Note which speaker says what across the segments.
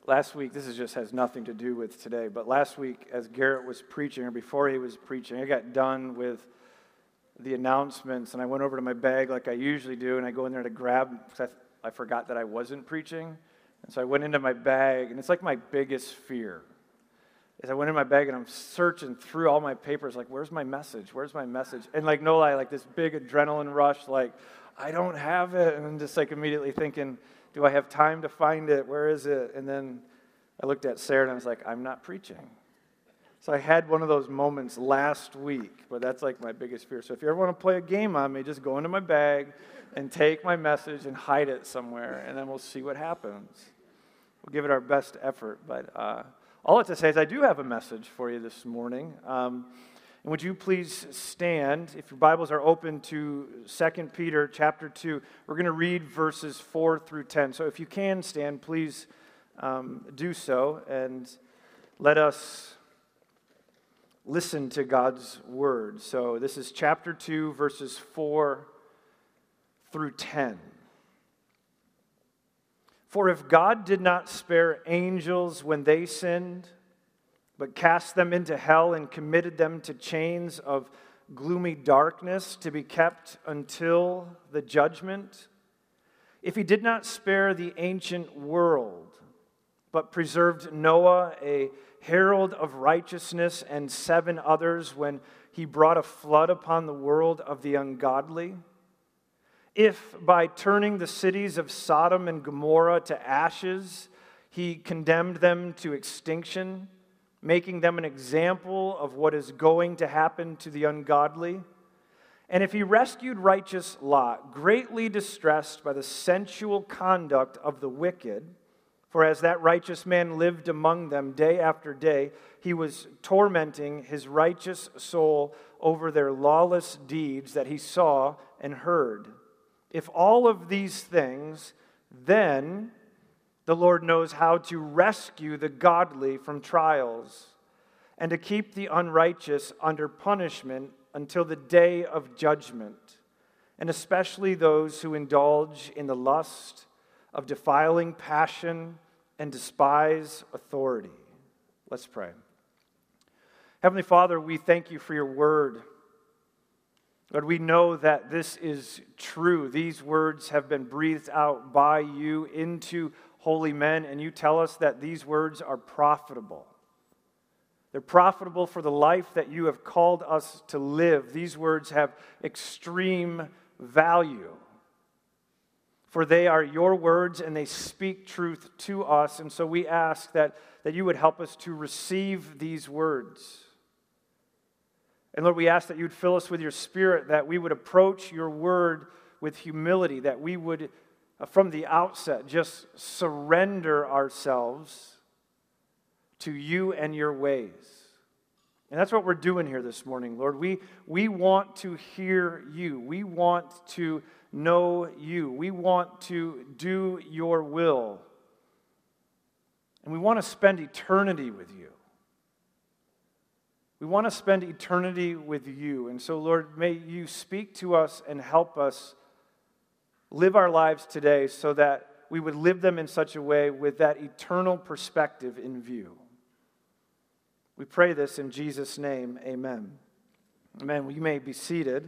Speaker 1: Last week, has nothing to do with today, but last week as Garrett was preaching, or before he was preaching, I got done with the announcements, and I went over to my bag like I usually do, and I go in there to grab, because I forgot that I wasn't preaching, and so I went into my bag, and it's like my biggest fear, is I went in my bag, and I'm searching through all my papers, like, where's my message, and like, no lie, like this big adrenaline rush, like, I don't have it, and I'm just like immediately thinking, do I have time to find it? Where is it? And then I looked at Sarah and I was like, I'm not preaching. So I had one of those moments last week, but that's like my biggest fear. So if you ever want to play a game on me, just go into my bag and take my message and hide it somewhere, and then we'll see what happens. We'll give it our best effort. But all I have to say is I do have a message for you this morning. And would you please stand, if your Bibles are open to 2 Peter chapter 2. We're going to read verses 4 through 10. So if you can stand, please do so, and let us listen to God's word. So this is chapter 2, verses 4 through 10. For if God did not spare angels when they sinned, but cast them into hell and committed them to chains of gloomy darkness to be kept until the judgment, if he did not spare the ancient world, but preserved Noah, a herald of righteousness, and 7 others when he brought a flood upon the world of the ungodly, if by turning the cities of Sodom and Gomorrah to ashes, he condemned them to extinction, making them an example of what is going to happen to the ungodly. And if he rescued righteous Lot, greatly distressed by the sensual conduct of the wicked, for as that righteous man lived among them day after day, he was tormenting his righteous soul over their lawless deeds that he saw and heard. If all of these things, then the Lord knows how to rescue the godly from trials and to keep the unrighteous under punishment until the day of judgment, and especially those who indulge in the lust of defiling passion and despise authority. Let's pray. Heavenly Father, we thank you for your word. Lord, we know that this is true. These words have been breathed out by you into holy men, and you tell us that these words are profitable. They're profitable for the life that you have called us to live. These words have extreme value, for they are your words and they speak truth to us. And so we ask that you would help us to receive these words. And Lord, we ask that you would fill us with your Spirit, that we would approach your word with humility, that we would from the outset just surrender ourselves to you and your ways. And that's what we're doing here this morning, Lord. We want to hear you. We want to know you. We want to do your will. And we want to spend eternity with you. We want to spend eternity with you. And so, Lord, may you speak to us and help us live our lives today so that we would live them in such a way with that eternal perspective in view. We pray this in Jesus' name, amen. Amen. Well, you may be seated.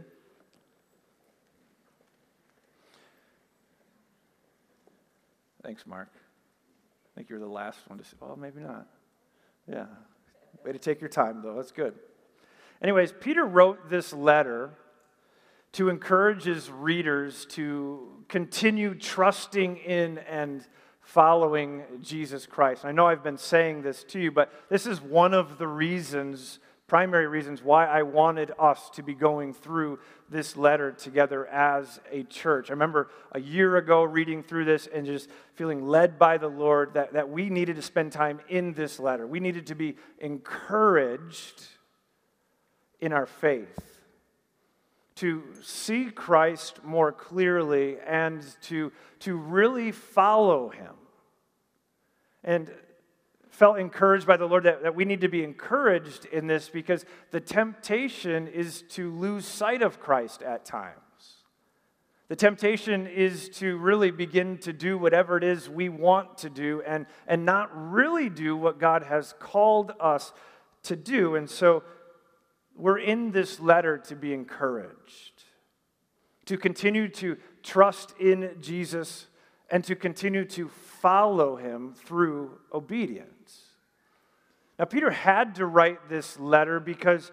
Speaker 1: Thanks, Mark. I think you're the last one to say, well, maybe not. Yeah. Way to take your time, though. That's good. Anyways, Peter wrote this letter to encourage his readers to continue trusting in and following Jesus Christ. I know I've been saying this to you, but this is one of the reasons, primary reasons, why I wanted us to be going through this letter together as a church. I remember a year ago reading through this and just feeling led by the Lord that we needed to spend time in this letter. We needed to be encouraged in our faith, to see Christ more clearly and to really follow him. And felt encouraged by the Lord that we need to be encouraged in this because the temptation is to lose sight of Christ at times. The temptation is to really begin to do whatever it is we want to do and not really do what God has called us to do. And so we're in this letter to be encouraged, to continue to trust in Jesus and to continue to follow him through obedience. Now, Peter had to write this letter because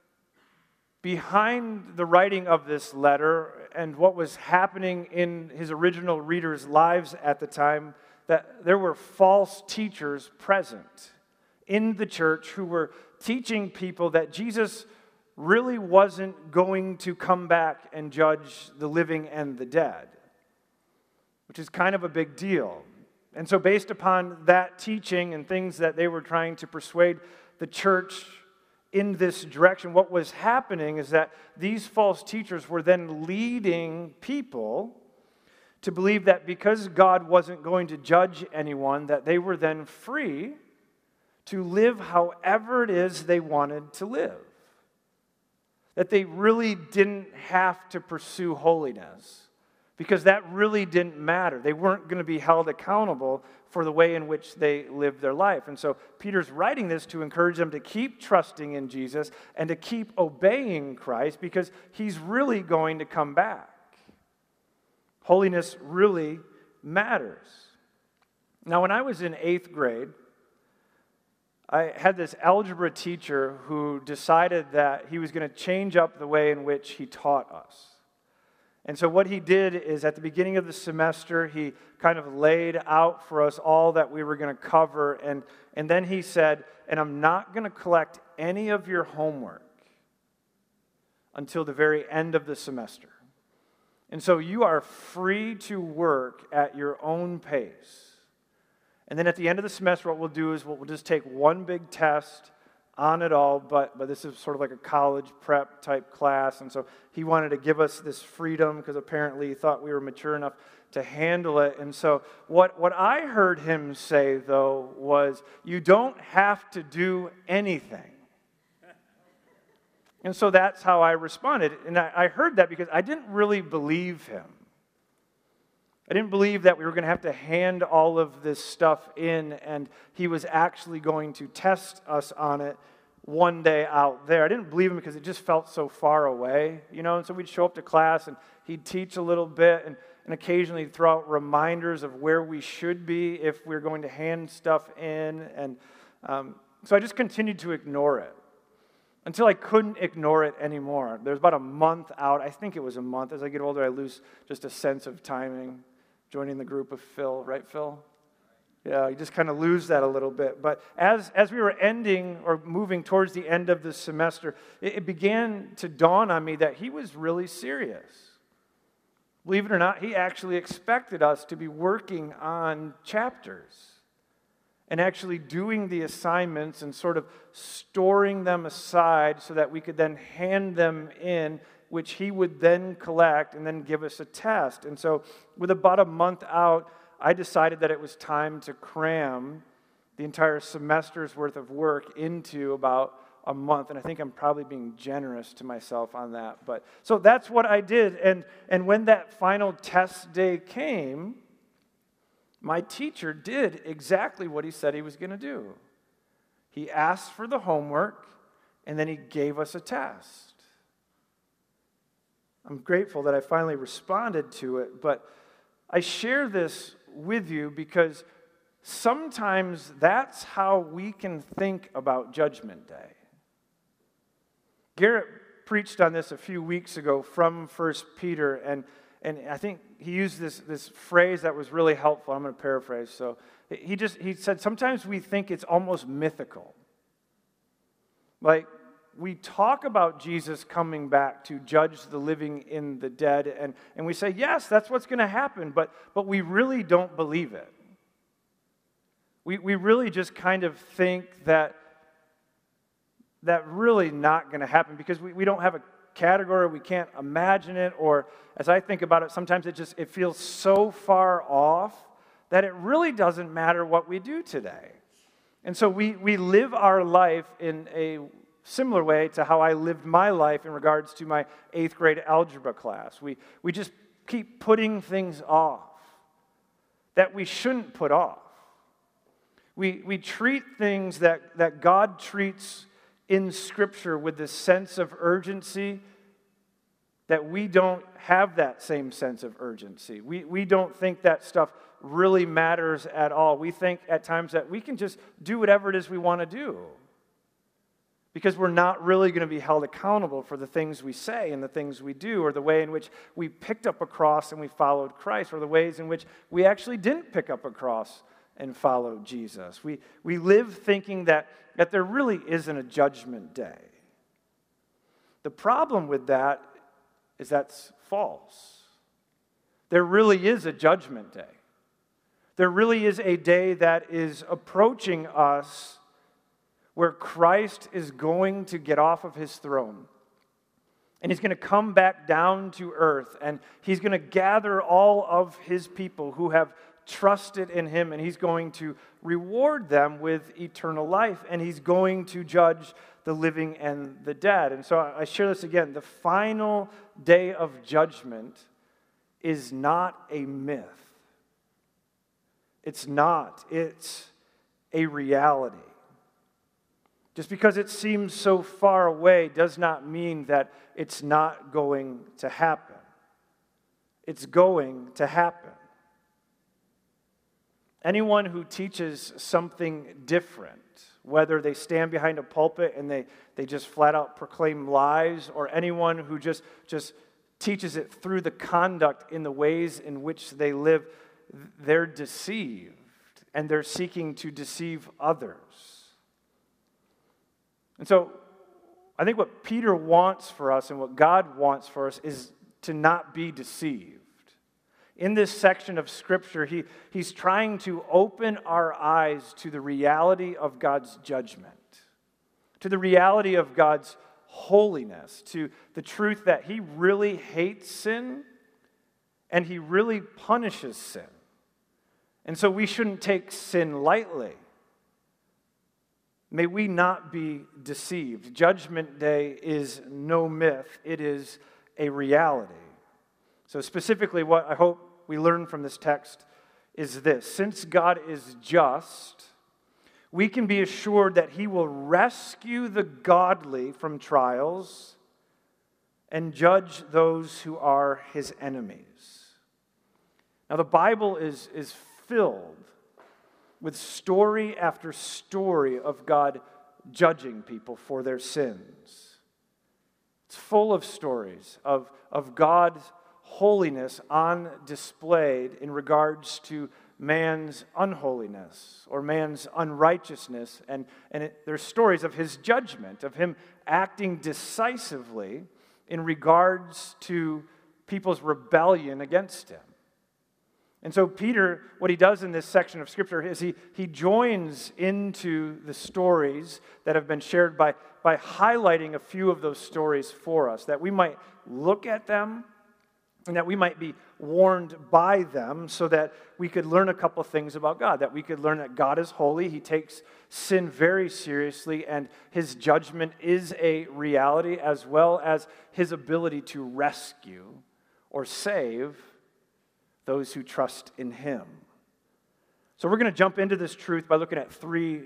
Speaker 1: behind the writing of this letter and what was happening in his original readers' lives at the time, that there were false teachers present in the church who were teaching people that Jesus really wasn't going to come back and judge the living and the dead, which is kind of a big deal. And so based upon that teaching and things that they were trying to persuade the church in this direction, what was happening is that these false teachers were then leading people to believe that because God wasn't going to judge anyone, that they were then free to live however it is they wanted to live. That they really didn't have to pursue holiness, because that really didn't matter. They weren't going to be held accountable for the way in which they lived their life. And so Peter's writing this to encourage them to keep trusting in Jesus and to keep obeying Christ, because he's really going to come back. Holiness really matters. Now, when I was in 8th grade, I had this algebra teacher who decided that he was going to change up the way in which he taught us. And so what he did is at the beginning of the semester, he kind of laid out for us all that we were going to cover. And then he said, and I'm not going to collect any of your homework until the very end of the semester. And so you are free to work at your own pace. And then at the end of the semester, what we'll do is we'll just take one big test on it all, but this is sort of like a college prep type class, and so he wanted to give us this freedom because apparently he thought we were mature enough to handle it. And so what I heard him say, though, was, you don't have to do anything. And so that's how I responded, and I heard that because I didn't really believe him. I didn't believe that we were going to have to hand all of this stuff in and he was actually going to test us on it one day out there. I didn't believe him because it just felt so far away, and so we'd show up to class and he'd teach a little bit and occasionally throw out reminders of where we should be if we're going to hand stuff in. And so I just continued to ignore it until I couldn't ignore it anymore. There was about a month out. I think it was a month. As I get older, I lose just a sense of timing. Joining the group of Phil, right, Phil? Yeah, you just kind of lose that a little bit. But as we were ending or moving towards the end of the semester, it began to dawn on me that he was really serious. Believe it or not, he actually expected us to be working on chapters and actually doing the assignments and sort of storing them aside so that we could then hand them in, which he would then collect and then give us a test. And so with about a month out, I decided that it was time to cram the entire semester's worth of work into about a month. And I think I'm probably being generous to myself on that. But so that's what I did. And when that final test day came, my teacher did exactly what he said he was going to do. He asked for the homework, and then he gave us a test. I'm grateful that I finally responded to it, but I share this with you because sometimes that's how we can think about Judgment Day. Garrett preached on this a few weeks ago from 1 Peter, and I think he used this phrase that was really helpful. I'm going to paraphrase. So he said, sometimes we think it's almost mythical. Like, we talk about Jesus coming back to judge the living in the dead, and we say, yes, that's what's going to happen, but we really don't believe it. We really just kind of think that really not going to happen because we don't have a category, we can't imagine it, or as I think about it, sometimes it feels so far off that it really doesn't matter what we do today. And so we live our life in a similar way to how I lived my life in regards to my 8th grade algebra class. We just keep putting things off that we shouldn't put off. We treat things that God treats in Scripture with this sense of urgency that we don't have that same sense of urgency. We don't think that stuff really matters at all. We think at times that we can just do whatever it is we want to do because we're not really going to be held accountable for the things we say and the things we do, or the way in which we picked up a cross and we followed Christ, or the ways in which we actually didn't pick up a cross and follow Jesus. We live thinking that there really isn't a judgment day. The problem with that is that's false. There really is a judgment day. There really is a day that is approaching us where Christ is going to get off of his throne. And he's going to come back down to earth, and he's going to gather all of his people who have trusted in him, and he's going to reward them with eternal life, and he's going to judge the living and the dead. And so I share this again. The final day of judgment is not a myth. It's not. It's a reality. Just because it seems so far away does not mean that it's not going to happen. It's going to happen. Anyone who teaches something different, whether they stand behind a pulpit and they just flat out proclaim lies, or anyone who just teaches it through the conduct in the ways in which they live, they're deceived, and they're seeking to deceive others. And so I think what Peter wants for us and what God wants for us is to not be deceived. In this section of Scripture, he's trying to open our eyes to the reality of God's judgment, to the reality of God's holiness, to the truth that he really hates sin and he really punishes sin. And so we shouldn't take sin lightly. May we not be deceived. Judgment Day is no myth. It is a reality. So specifically, what I hope we learn from this text is this. Since God is just, we can be assured that he will rescue the godly from trials and judge those who are his enemies. Now, the Bible is filled with story after story of God judging people for their sins. It's full of stories of God's holiness on display in regards to man's unholiness or man's unrighteousness. And there's stories of his judgment, of him acting decisively in regards to people's rebellion against him. And so Peter, what he does in this section of Scripture is he joins into the stories that have been shared by highlighting a few of those stories for us, that we might look at them and that we might be warned by them so that we could learn a couple things about God, that we could learn that God is holy, he takes sin very seriously, and his judgment is a reality, as well as his ability to rescue or save those who trust in him. So we're going to jump into this truth by looking at three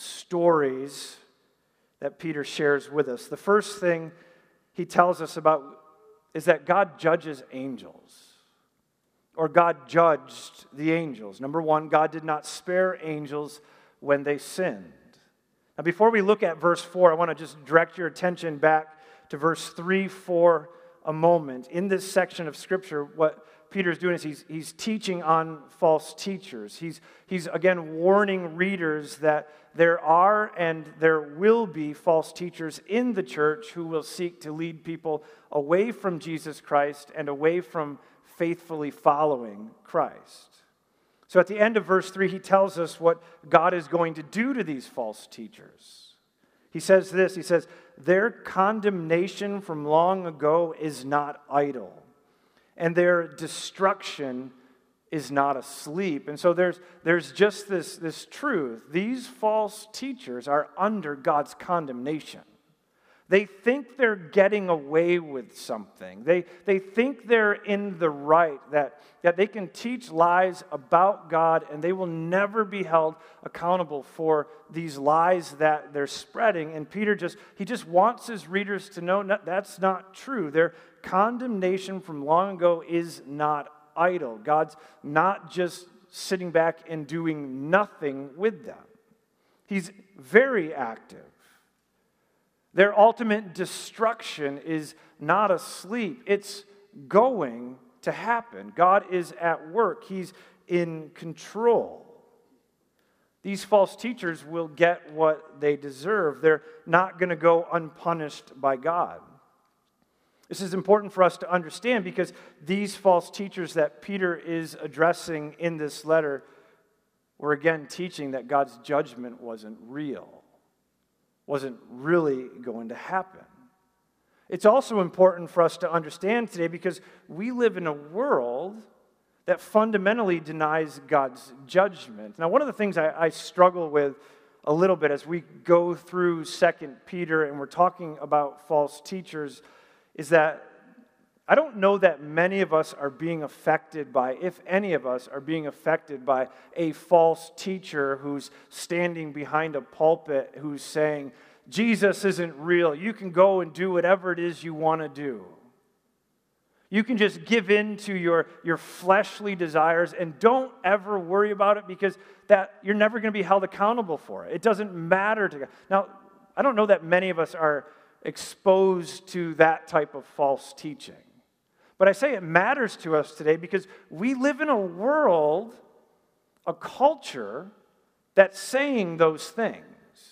Speaker 1: stories that Peter shares with us. The first thing he tells us about is that God judges angels, or God judged the angels. Number one, God did not spare angels when they sinned. Now, before we look at verse 4, I want to just direct your attention back to verse 3 for a moment. In this section of Scripture, what Peter's doing is he's teaching on false teachers. He's again warning readers that there are and there will be false teachers in the church who will seek to lead people away from Jesus Christ and away from faithfully following Christ. So at the end of verse 3, he tells us what God is going to do to these false teachers. He says this, he says, their condemnation from long ago is not idle, and their destruction is not asleep. And so there's just this truth. These false teachers are under God's condemnation. They think they're getting away with something. They think they're in the right, that they can teach lies about God and they will never be held accountable for these lies that they're spreading. And Peter he just wants his readers to know that's not true. Their condemnation from long ago is not idle. God's not just sitting back and doing nothing with them. He's very active. Their ultimate destruction is not asleep. It's going to happen. God is at work. He's in control. These false teachers will get what they deserve. They're not going to go unpunished by God. This is important for us to understand because these false teachers that Peter is addressing in this letter were again teaching that God's judgment wasn't real. Wasn't really going to happen. It's also important for us to understand today because we live in a world that fundamentally denies God's judgment. Now, one of the things I struggle with a little bit as we go through 2 Peter and we're talking about false teachers is that I don't know that many of us are being affected by, if any of us are being affected by a false teacher who's standing behind a pulpit who's saying, Jesus isn't real. You can go and do whatever it is you want to do. You can just give in to your fleshly desires and don't ever worry about it because that you're never going to be held accountable for it. It doesn't matter to God. Now, I don't know that many of us are exposed to that type of false teaching. But I say it matters to us today because we live in a world, a culture, that's saying those things.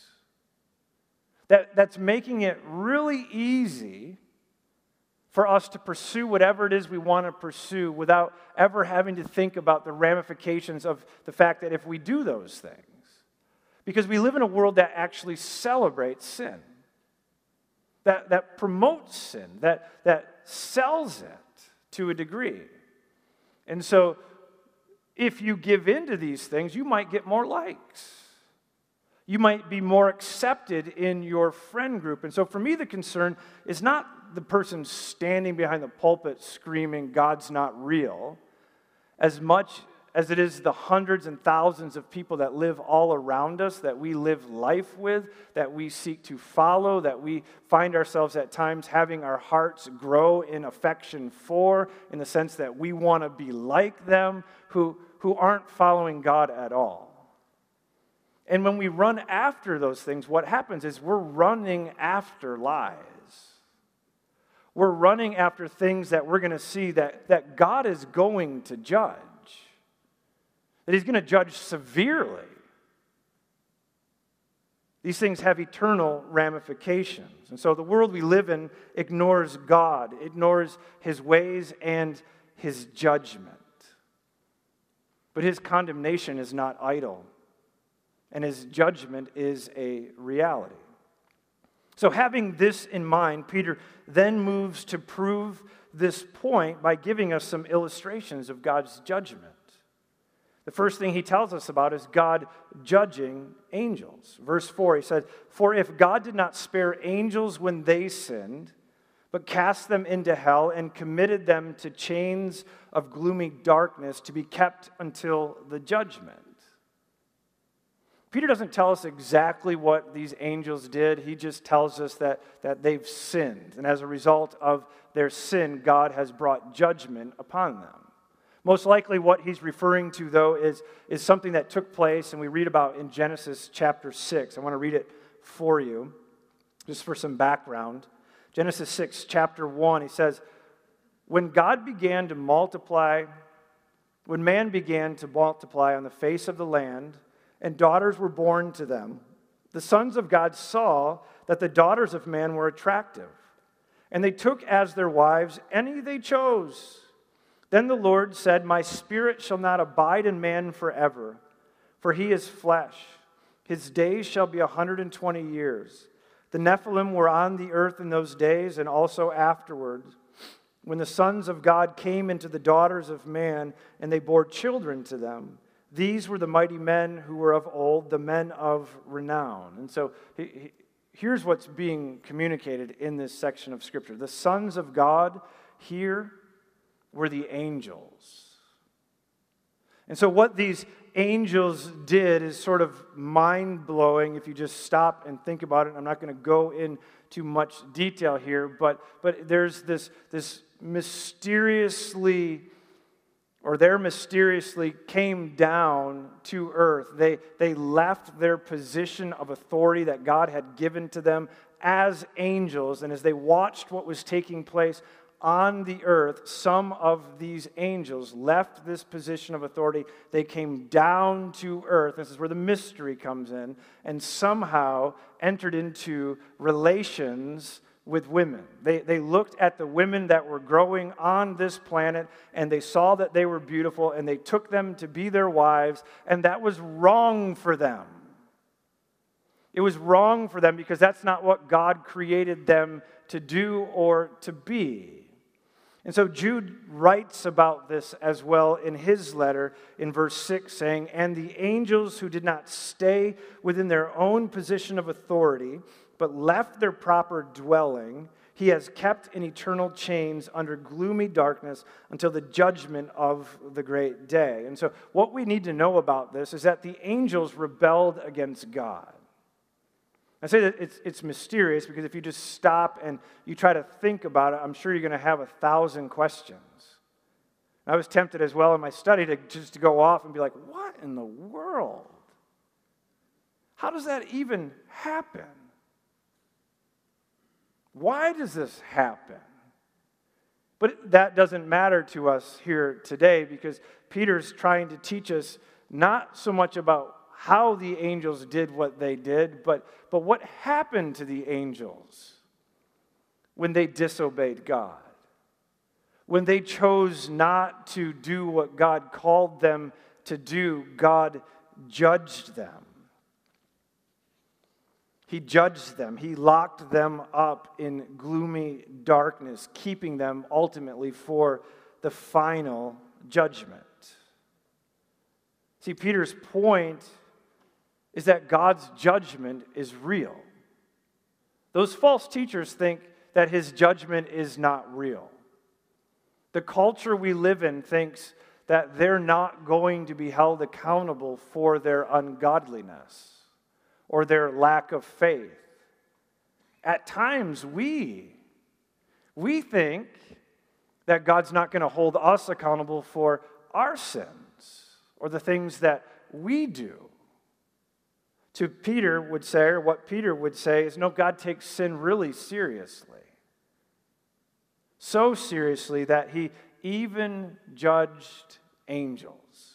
Speaker 1: That's making it really easy for us to pursue whatever it is we want to pursue without ever having to think about the ramifications of the fact that if we do those things. Because we live in a world that actually celebrates sin, that promotes sin, that sells it to a degree. And so, if you give in to these things, you might get more likes. You might be more accepted in your friend group. And so, for me, the concern is not the person standing behind the pulpit screaming, God's not real, as much as it is the hundreds and thousands of people that live all around us, that we live life with, that we seek to follow, that we find ourselves at times having our hearts grow in affection for, in the sense that we want to be like them, who aren't following God at all. And when we run after those things, what happens is we're running after lies. We're running after things that we're going to see that God is going to judge. That He's going to judge severely. These things have eternal ramifications. And so the world we live in ignores God, ignores His ways and His judgment. But His condemnation is not idle, and His judgment is a reality. So having this in mind, Peter then moves to prove this point by giving us some illustrations of God's judgment. The first thing he tells us about is God judging angels. Verse 4, he said, "For if God did not spare angels when they sinned, but cast them into hell and committed them to chains of gloomy darkness to be kept until the judgment." Peter doesn't tell us exactly what these angels did. He just tells us that they've sinned. And as a result of their sin, God has brought judgment upon them. Most likely what he's referring to, though, is something that took place and we read about in Genesis chapter 6. I want to read it for you, just for some background. Genesis 6, chapter 1, he says, when man began to multiply on the face of the land, and daughters were born to them, the sons of God saw that the daughters of man were attractive, and they took as their wives any they chose. Then the Lord said, "My spirit shall not abide in man forever, for he is flesh. His days shall be 120 years. The Nephilim were on the earth in those days, and also afterwards, when the sons of God came into the daughters of man, and they bore children to them. These were the mighty men who were of old, the men of renown." And so here's what's being communicated in this section of Scripture. The sons of God here were the angels. And so what these angels did is sort of mind-blowing if you just stop and think about it. I'm not going to go into much detail here, but there's this mysteriously came down to earth. They left their position of authority that God had given to them as angels, and as they watched what was taking place on the earth, some of these angels left this position of authority. They came down to earth. This is where the mystery comes in, and somehow entered into relations with women. They looked at the women that were growing on this planet, and they saw that they were beautiful, and they took them to be their wives, and that was wrong for them. It was wrong for them because that's not what God created them to do or to be. And so Jude writes about this as well in his letter in verse 6, saying, "And the angels who did not stay within their own position of authority, but left their proper dwelling, he has kept in eternal chains under gloomy darkness until the judgment of the great day." And so what we need to know about this is that the angels rebelled against God. I say that it's mysterious because if you just stop and you try to think about it, I'm sure you're going to have 1,000 questions. I was tempted as well in my study to go off and be like, what in the world? How does that even happen? Why does this happen? But that doesn't matter to us here today because Peter's trying to teach us not so much about how the angels did what they did, but what happened to the angels when they disobeyed God, when they chose not to do what God called them to do. God judged them. He judged them. He locked them up in gloomy darkness, keeping them ultimately for the final judgment. See, Peter's point is that God's judgment is real. Those false teachers think that his judgment is not real. The culture we live in thinks that they're not going to be held accountable for their ungodliness or their lack of faith. At times, we think that God's not going to hold us accountable for our sins or the things that we do. To Peter would say, or what Peter would say is, no, God takes sin really seriously. So seriously that he even judged angels.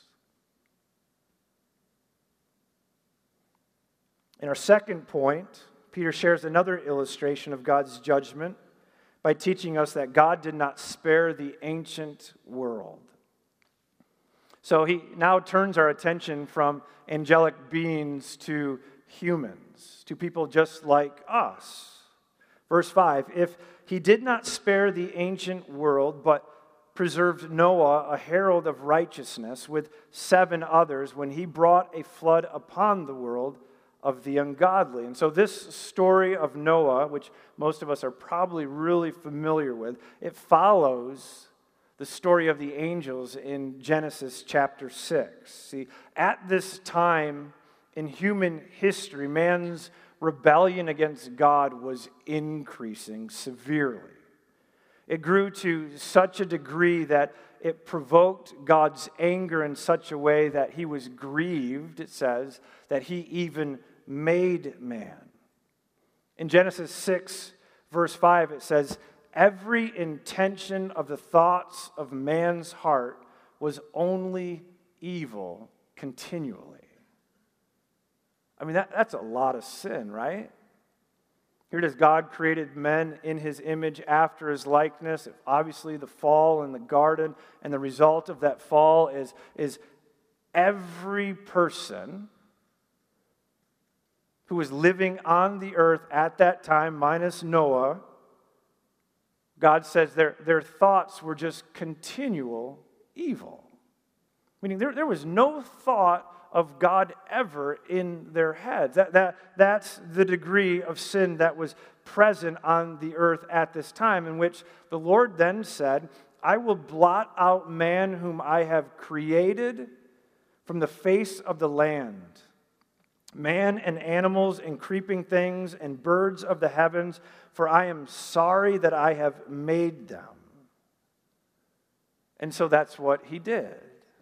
Speaker 1: In our second point, Peter shares another illustration of God's judgment by teaching us that God did not spare the ancient world. So he now turns our attention from angelic beings to humans, to people just like us. Verse 5, "If he did not spare the ancient world, but preserved Noah, a herald of righteousness, with 7 others, when he brought a flood upon the world of the ungodly." And so this story of Noah, which most of us are probably really familiar with, it follows the story of the angels in Genesis chapter 6. See, at this time in human history, man's rebellion against God was increasing severely. It grew to such a degree that it provoked God's anger in such a way that he was grieved, it says, that he even made man. In Genesis 6, verse 5, it says, "Every intention of the thoughts of man's heart was only evil continually." I mean, that's a lot of sin, right? Here it is, God created men in his image after his likeness. Obviously, the fall in the garden, and the result of that fall is every person who was living on the earth at that time, minus Noah, God says their thoughts were just continual evil. I Meaning there was no thought of God ever in their heads. That's the degree of sin that was present on the earth at this time, in which the Lord then said, I will blot out man whom I have created from the face of the land. Man and animals and creeping things and birds of the heavens, for I am sorry that I have made them. And so that's what he did.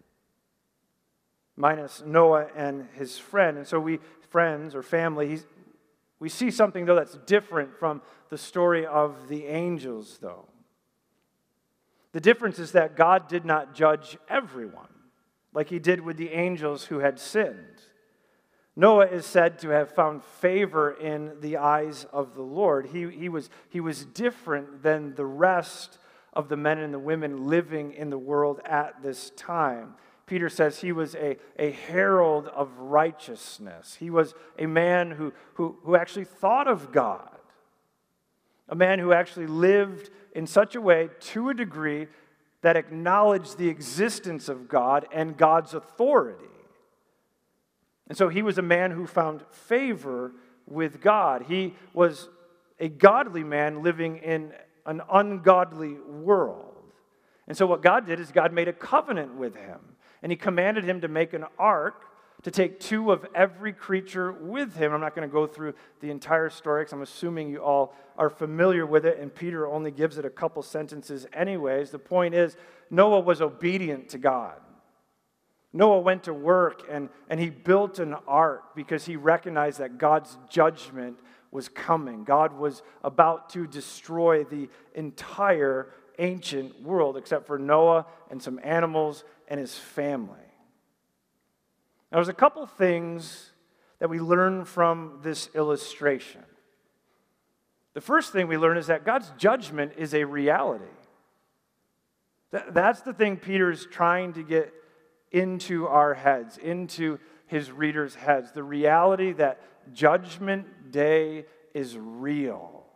Speaker 1: Minus Noah and his friend. And so we, friends or family, we see something, though, that's different from the story of the angels, though. The difference is that God did not judge everyone like he did with the angels who had sinned. Noah is said to have found favor in the eyes of the Lord. He was different than the rest of the men and the women living in the world at this time. Peter says he was a herald of righteousness. He was a man who actually thought of God. A man who actually lived in such a way, to a degree, that acknowledged the existence of God and God's authority. And so he was a man who found favor with God. He was a godly man living in an ungodly world. And so what God did is God made a covenant with him. And he commanded him to make an ark, to take 2 of every creature with him. I'm not going to go through the entire story because I'm assuming you all are familiar with it, and Peter only gives it a couple sentences anyways. The point is, Noah was obedient to God. Noah went to work and he built an ark because he recognized that God's judgment was coming. God was about to destroy the entire ancient world except for Noah and some animals and his family. Now, there's a couple things that we learn from this illustration. The first thing we learn is that God's judgment is a reality. That's the thing Peter's trying to get into our heads, into his readers' heads. The reality that Judgment Day is real.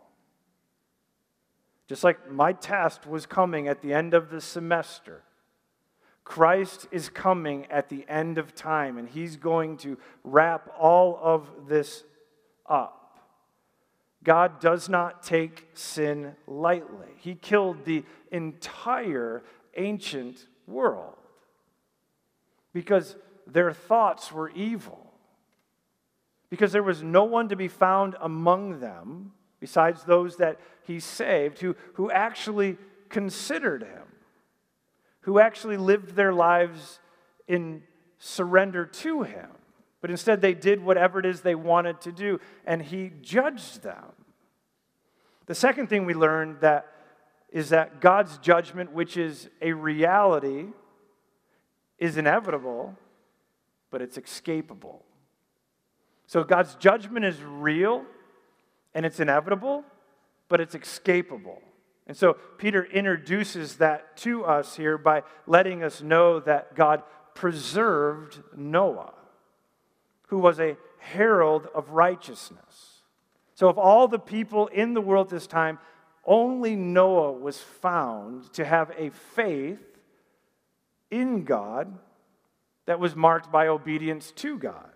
Speaker 1: Just like my test was coming at the end of the semester, Christ is coming at the end of time, and he's going to wrap all of this up. God does not take sin lightly. He killed the entire ancient world because their thoughts were evil, because there was no one to be found among them besides those that he saved who actually considered him, who actually lived their lives in surrender to him. But instead they did whatever it is they wanted to do, and he judged them. The second thing we learned is that God's judgment, which is a reality, is inevitable, but it's escapable. So God's judgment is real, and it's inevitable, but it's escapable. And so Peter introduces that to us here by letting us know that God preserved Noah, who was a herald of righteousness. So of all the people in the world at this time, only Noah was found to have a faith in God that was marked by obedience to God.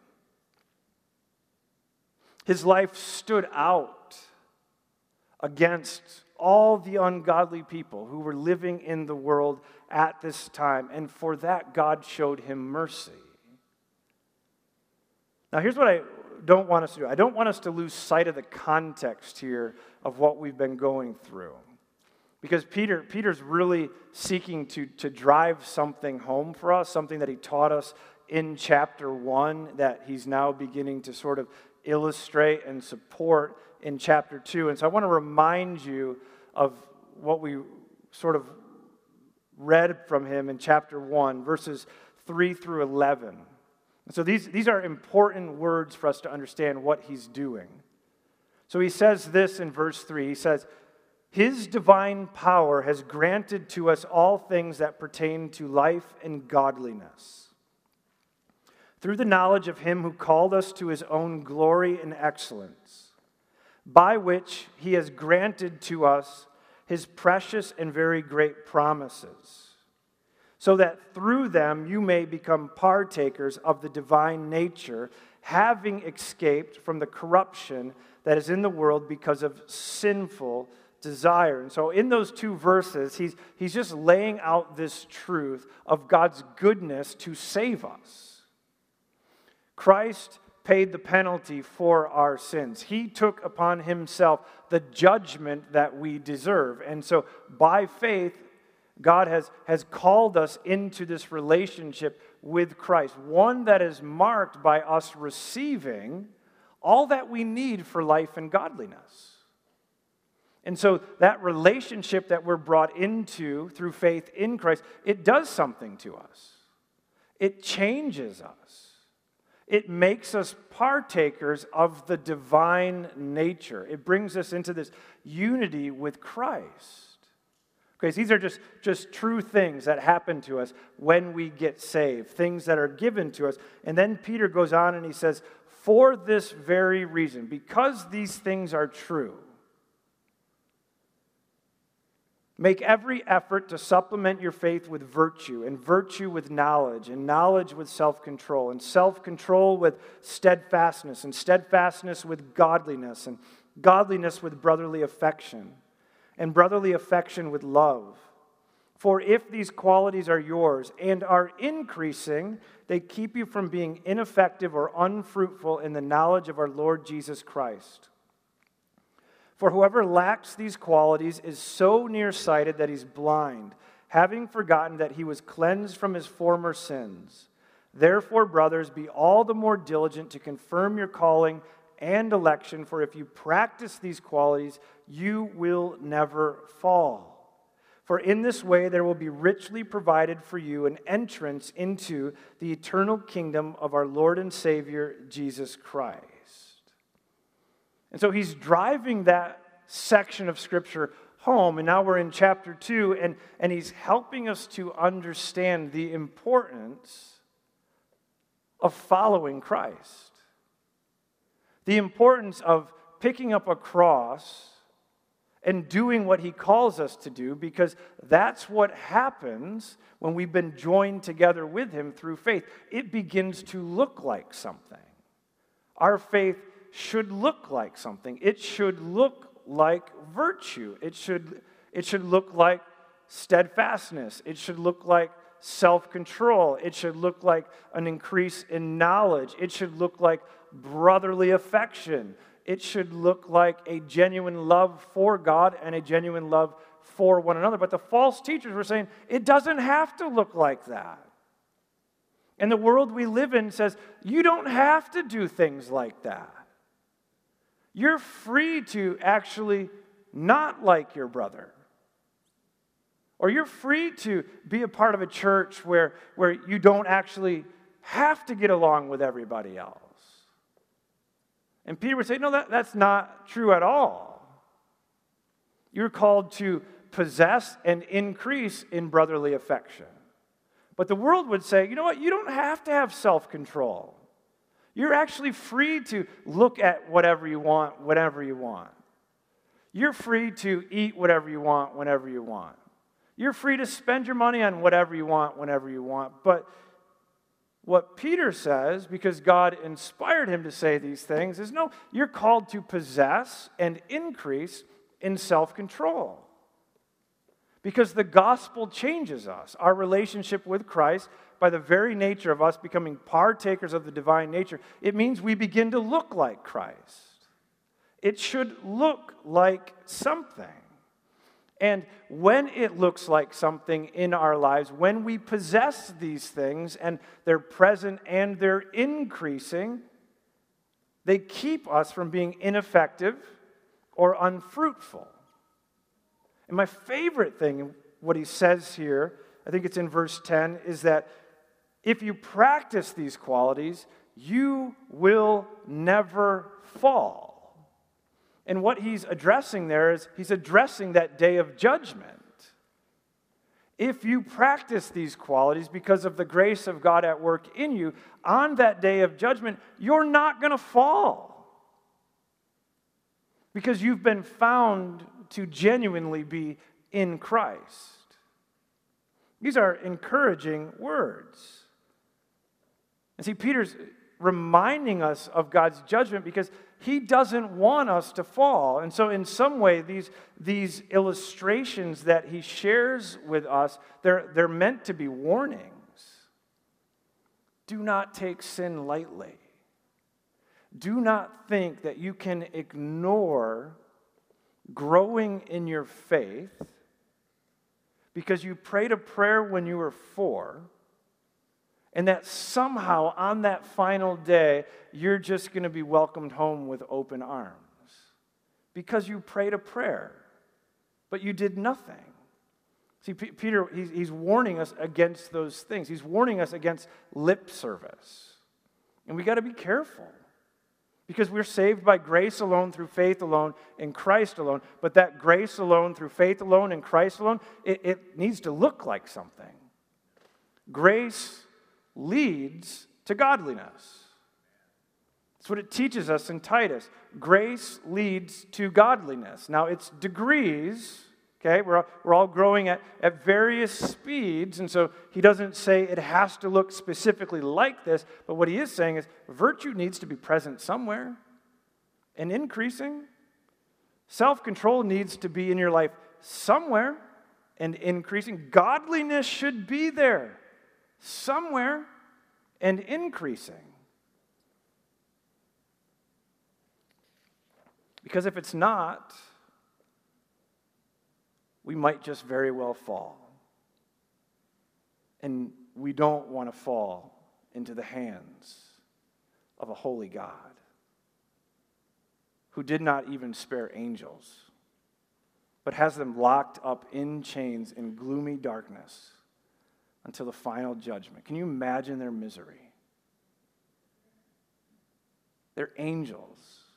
Speaker 1: His life stood out against all the ungodly people who were living in the world at this time, and for that God showed him mercy. Now here's what I don't want us to do. I don't want us to lose sight of the context here of what we've been going through. Because Peter's really seeking to drive something home for us, something that he taught us in chapter 1 that he's now beginning to sort of illustrate and support in chapter 2. And so I want to remind you of what we sort of read from him in chapter 1, verses 3 through 11. And so these are important words for us to understand what he's doing. So he says this in verse 3. He says, "His divine power has granted to us all things that pertain to life and godliness, through the knowledge of him who called us to his own glory and excellence, by which he has granted to us his precious and very great promises, so that through them you may become partakers of the divine nature, having escaped from the corruption that is in the world because of sinful desire. And so in those two verses, he's just laying out this truth of God's goodness to save us. Christ paid the penalty for our sins. He took upon himself the judgment that we deserve. And so by faith, God has called us into this relationship with Christ, one that is marked by us receiving all that we need for life and godliness. And so that relationship that we're brought into through faith in Christ, it does something to us. It changes us. It makes us partakers of the divine nature. It brings us into this unity with Christ. Okay, so these are just true things that happen to us when we get saved, things that are given to us. And then Peter goes on and he says, for this very reason, because these things are true, make every effort to supplement your faith with virtue, and virtue with knowledge, and knowledge with self-control, and self-control with steadfastness, and steadfastness with godliness, and godliness with brotherly affection, and brotherly affection with love. For if these qualities are yours and are increasing, they keep you from being ineffective or unfruitful in the knowledge of our Lord Jesus Christ. For whoever lacks these qualities is so nearsighted that he's blind, having forgotten that he was cleansed from his former sins. Therefore, brothers, be all the more diligent to confirm your calling and election, for if you practice these qualities, you will never fall. For in this way there will be richly provided for you an entrance into the eternal kingdom of our Lord and Savior, Jesus Christ. And so he's driving that section of Scripture home, and now we're in chapter 2, and he's helping us to understand the importance of following Christ. The importance of picking up a cross and doing what he calls us to do, because that's what happens when we've been joined together with him through faith. It begins to look like something. Our faith should look like something. It should look like virtue. It should look like steadfastness. It should look like self-control. It should look like an increase in knowledge. It should look like brotherly affection. It should look like a genuine love for God and a genuine love for one another. But the false teachers were saying it doesn't have to look like that. And the world we live in says you don't have to do things like that. You're free to actually not like your brother. Or you're free to be a part of a church where you don't actually have to get along with everybody else. And Peter would say, no, that's not true at all. You're called to possess and increase in brotherly affection. But the world would say, you know what, you don't have to have self-control. You're actually free to look at whatever you want, whenever you want. You're free to eat whatever you want, whenever you want. You're free to spend your money on whatever you want, whenever you want. But what Peter says, because God inspired him to say these things, is no, you're called to possess and increase in self-control. Because the gospel changes us, our relationship with Christ, by the very nature of us becoming partakers of the divine nature. It means we begin to look like Christ. It should look like something. And when it looks like something in our lives, when we possess these things and they're present and they're increasing, they keep us from being ineffective or unfruitful. And my favorite thing, what he says here, I think it's in verse 10, is that if you practice these qualities, you will never fall. And what he's addressing there is he's addressing that day of judgment. If you practice these qualities because of the grace of God at work in you, on that day of judgment, you're not going to fall. Because you've been found to genuinely be in Christ. These are encouraging words. And see, Peter's reminding us of God's judgment because he doesn't want us to fall. And so in some way, these illustrations that he shares with us, they're meant to be warnings. Do not take sin lightly. Do not think that you can ignore growing in your faith because you prayed a prayer when you were 4, and that somehow on that final day, you're just going to be welcomed home with open arms because you prayed a prayer, but you did nothing. See, Peter, he's warning us against those things. He's warning us against lip service. And we got to be careful. Because we're saved by grace alone, through faith alone, in Christ alone. But that grace alone, through faith alone, in Christ alone, it needs to look like something. Grace leads to godliness. That's what it teaches us in Titus. Grace leads to godliness. Now, it's degrees, okay? We're all growing at various speeds, and so he doesn't say it has to look specifically like this, but what he is saying is virtue needs to be present somewhere and increasing. Self-control needs to be in your life somewhere and increasing. Godliness should be there somewhere and increasing. Because if it's not, we might just very well fall. And we don't want to fall into the hands of a holy God who did not even spare angels, but has them locked up in chains in gloomy darkness until the final judgment. Can you imagine their misery? They're angels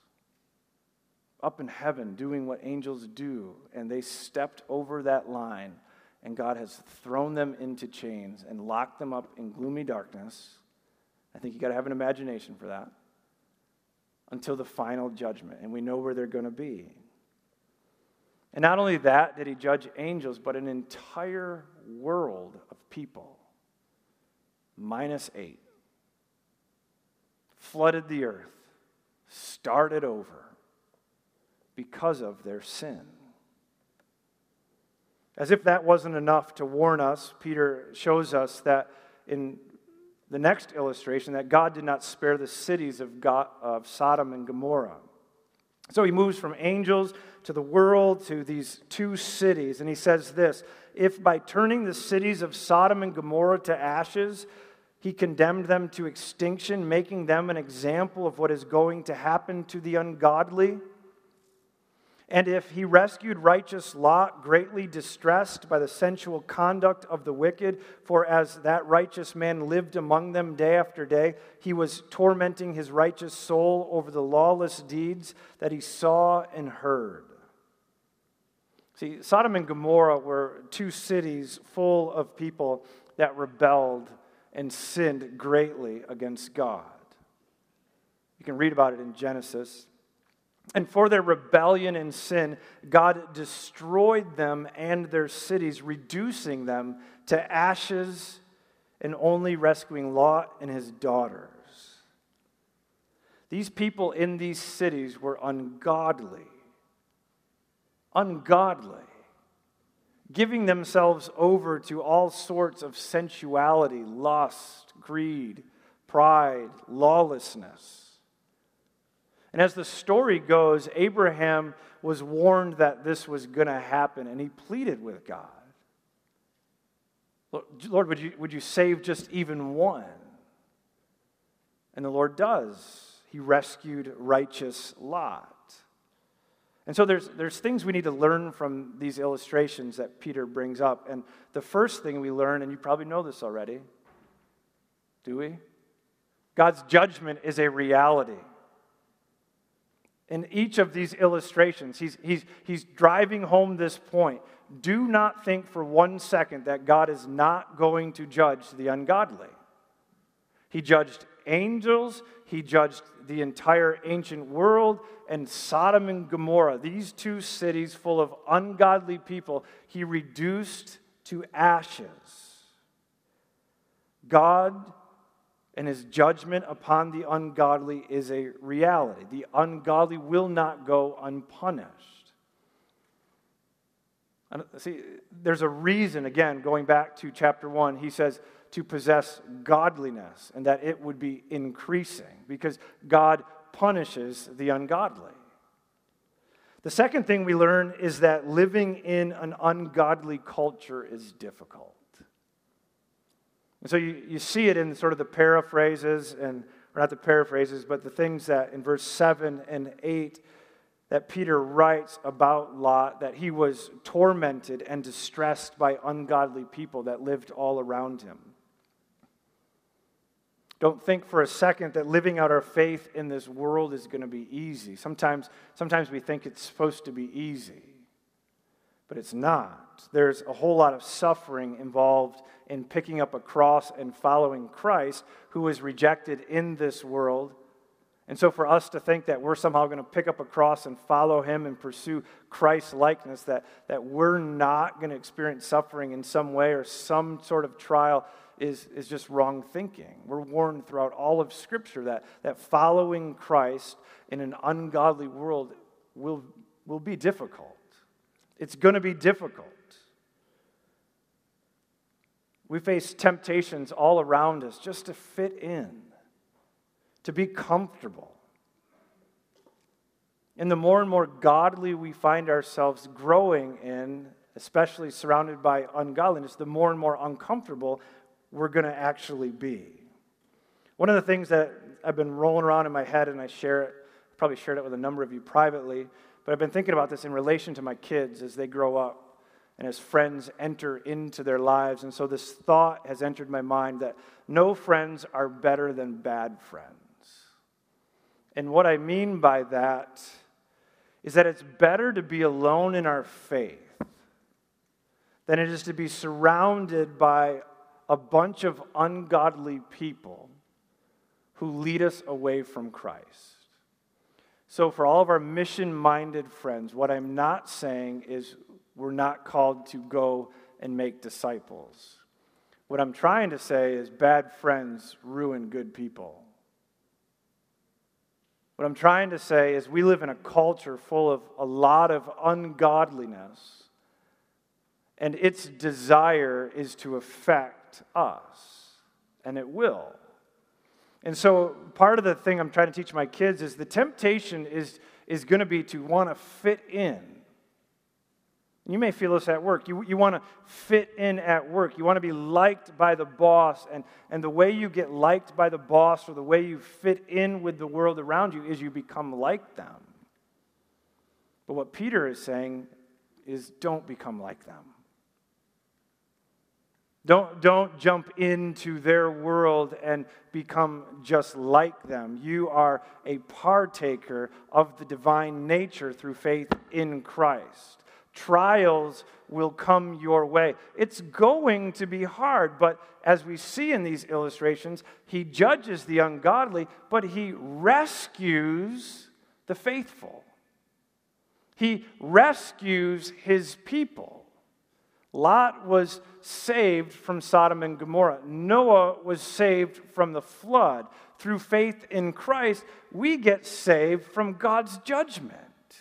Speaker 1: up in heaven doing what angels do, and they stepped over that line, and God has thrown them into chains and locked them up in gloomy darkness. I think you got to have an imagination for that, until the final judgment, and we know where they're going to be. And not only that did he judge angels, but an entire world of people, -8, flooded the earth, started over, because of their sin. As if that wasn't enough to warn us, Peter shows us that in the next illustration that God did not spare the cities of Sodom and Gomorrah. So he moves from angels to the world to these 2 cities, and he says this: if by turning the cities of Sodom and Gomorrah to ashes, he condemned them to extinction, making them an example of what is going to happen to the ungodly, and if he rescued righteous Lot, greatly distressed by the sensual conduct of the wicked, for as that righteous man lived among them day after day, he was tormenting his righteous soul over the lawless deeds that he saw and heard. See, Sodom and Gomorrah were 2 cities full of people that rebelled and sinned greatly against God. You can read about it in Genesis. And for their rebellion and sin, God destroyed them and their cities, reducing them to ashes and only rescuing Lot and his daughters. These people in these cities were ungodly, giving themselves over to all sorts of sensuality, lust, greed, pride, lawlessness. And as the story goes, Abraham was warned that this was going to happen, and he pleaded with God. Lord, would you save just even one? And the Lord does. He rescued righteous Lot. And so there's things we need to learn from these illustrations that Peter brings up. And the first thing we learn, and you probably know this already, do we? God's judgment is a reality. In each of these illustrations, he's driving home this point. Do not think for 1 second that God is not going to judge the ungodly. He judged angels, he judged the entire ancient world, and Sodom and Gomorrah, these 2 cities full of ungodly people, he reduced to ashes. God and his judgment upon the ungodly is a reality. The ungodly will not go unpunished. See, there's a reason, again, going back to chapter 1, he says to possess godliness and that it would be increasing because God punishes the ungodly. The second thing we learn is that living in an ungodly culture is difficult. And so you see it in sort of the paraphrases, or not the paraphrases, but the things that in verse 7 and 8 that Peter writes about Lot, that he was tormented and distressed by ungodly people that lived all around him. Don't think for a second that living out our faith in this world is going to be easy. Sometimes we think it's supposed to be easy, but it's not. There's a whole lot of suffering involved in picking up a cross and following Christ, who was rejected in this world. And so for us to think that we're somehow going to pick up a cross and follow him and pursue Christ's likeness, that we're not going to experience suffering in some way or some sort of trial is just wrong thinking. We're warned throughout all of Scripture that following Christ in an ungodly world will be difficult. It's going to be difficult. We face temptations all around us just to fit in, to be comfortable. And the more and more godly we find ourselves growing in, especially surrounded by ungodliness, the more and more uncomfortable we're going to actually be. One of the things that I've been rolling around in my head, and I probably shared it with a number of you privately, but I've been thinking about this in relation to my kids as they grow up and as friends enter into their lives. And so this thought has entered my mind that no friends are better than bad friends. And what I mean by that is that it's better to be alone in our faith than it is to be surrounded by a bunch of ungodly people who lead us away from Christ. So for all of our mission-minded friends, what I'm not saying is we're not called to go and make disciples. What I'm trying to say is bad friends ruin good people. What I'm trying to say is we live in a culture full of a lot of ungodliness, and its desire is to affect us, and it will. And so part of the thing I'm trying to teach my kids is the temptation is going to be to want to fit in. You may feel this at work. You want to fit in at work. You want to be liked by the boss. And the way you get liked by the boss or the way you fit in with the world around you is you become like them. But what Peter is saying is don't become like them. Don't jump into their world and become just like them. You are a partaker of the divine nature through faith in Christ. Trials will come your way. It's going to be hard, but as we see in these illustrations, he judges the ungodly, but he rescues the faithful. He rescues his people. Lot was saved from Sodom and Gomorrah. Noah was saved from the flood. Through faith in Christ, we get saved from God's judgment.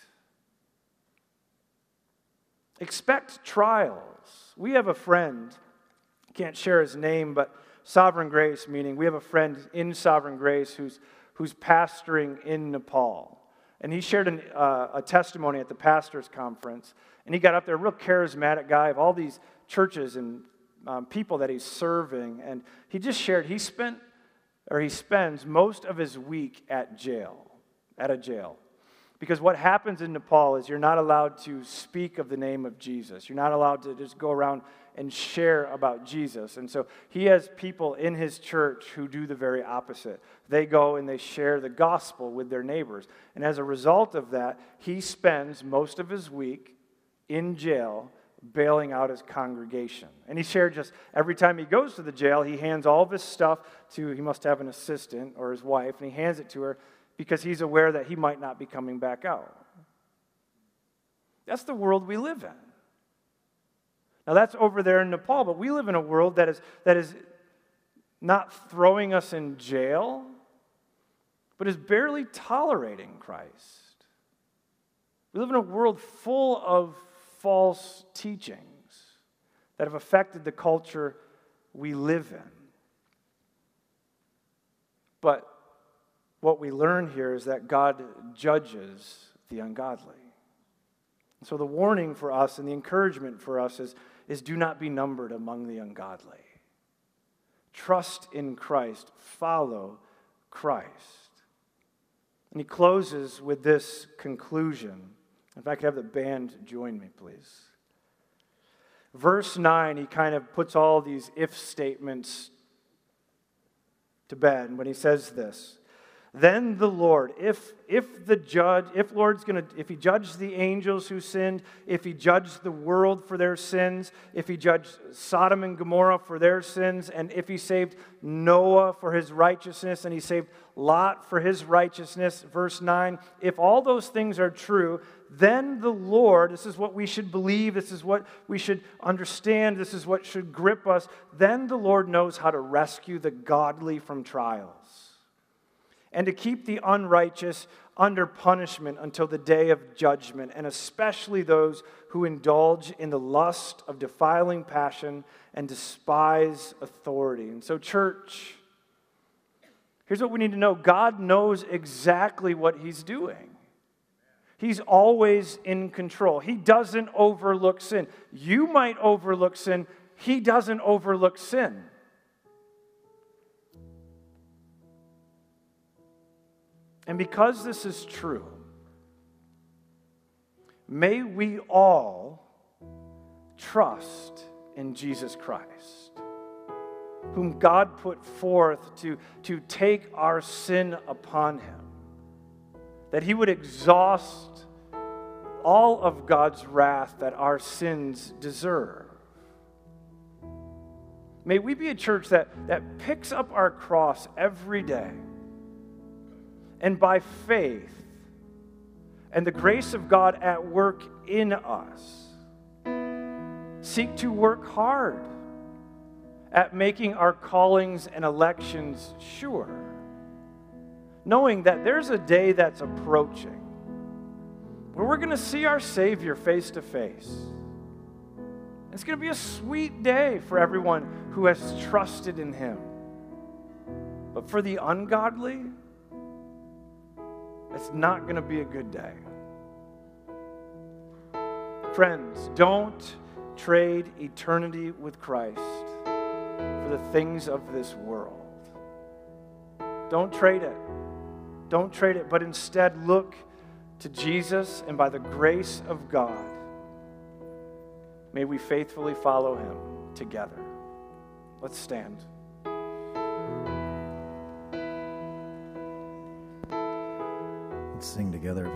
Speaker 1: Expect trials. We have a friend, can't share his name, but Sovereign Grace, meaning we have a friend in Sovereign Grace who's pastoring in Nepal. And he shared a testimony at the pastor's conference. And he got up there, a real charismatic guy of all these churches and people that he's serving. And he just shared he spends most of his week at a jail. Because what happens in Nepal is you're not allowed to speak of the name of Jesus. You're not allowed to just go around and share about Jesus. And so he has people in his church who do the very opposite. They go and they share the gospel with their neighbors. And as a result of that, he spends most of his week in jail bailing out his congregation. And he shared just every time he goes to the jail, he hands all of his stuff to, he must have an assistant or his wife, and he hands it to her because he's aware that he might not be coming back out. That's the world we live in. Now that's over there in Nepal, but we live in a world that is not throwing us in jail, but is barely tolerating Christ. We live in a world full of false teachings that have affected the culture we live in. But what we learn here is that God judges the ungodly. So the warning for us and the encouragement for us is do not be numbered among the ungodly. Trust in Christ. Follow Christ. And he closes with this conclusion. If I could have the band join me, please. Verse 9, he kind of puts all these if statements to bed when he says this. Then the Lord, if he judged the angels who sinned, if he judged the world for their sins, if he judged Sodom and Gomorrah for their sins, and if he saved Noah for his righteousness, and he saved Lot for his righteousness, verse 9, if all those things are true, then the Lord, this is what we should believe, this is what we should understand, this is what should grip us, then the Lord knows how to rescue the godly from trials, and to keep the unrighteous under punishment until the day of judgment, and especially those who indulge in the lust of defiling passion and despise authority. And so, church, here's what we need to know. God knows exactly what he's doing. He's always in control. He doesn't overlook sin. You might overlook sin. He doesn't overlook sin. And because this is true, may we all trust in Jesus Christ, whom God put forth to take our sin upon him, that he would exhaust all of God's wrath that our sins deserve. May we be a church that picks up our cross every day, and by faith and the grace of God at work in us, seek to work hard at making our callings and elections sure, knowing that there's a day that's approaching where we're going to see our Savior face to face. It's going to be a sweet day for everyone who has trusted in him. But for the ungodly, it's not going to be a good day. Friends, don't trade eternity with Christ for the things of this world. Don't trade it. Don't trade it, but instead look to Jesus, and by the grace of God, may we faithfully follow him together. Let's stand.
Speaker 2: Let's sing together.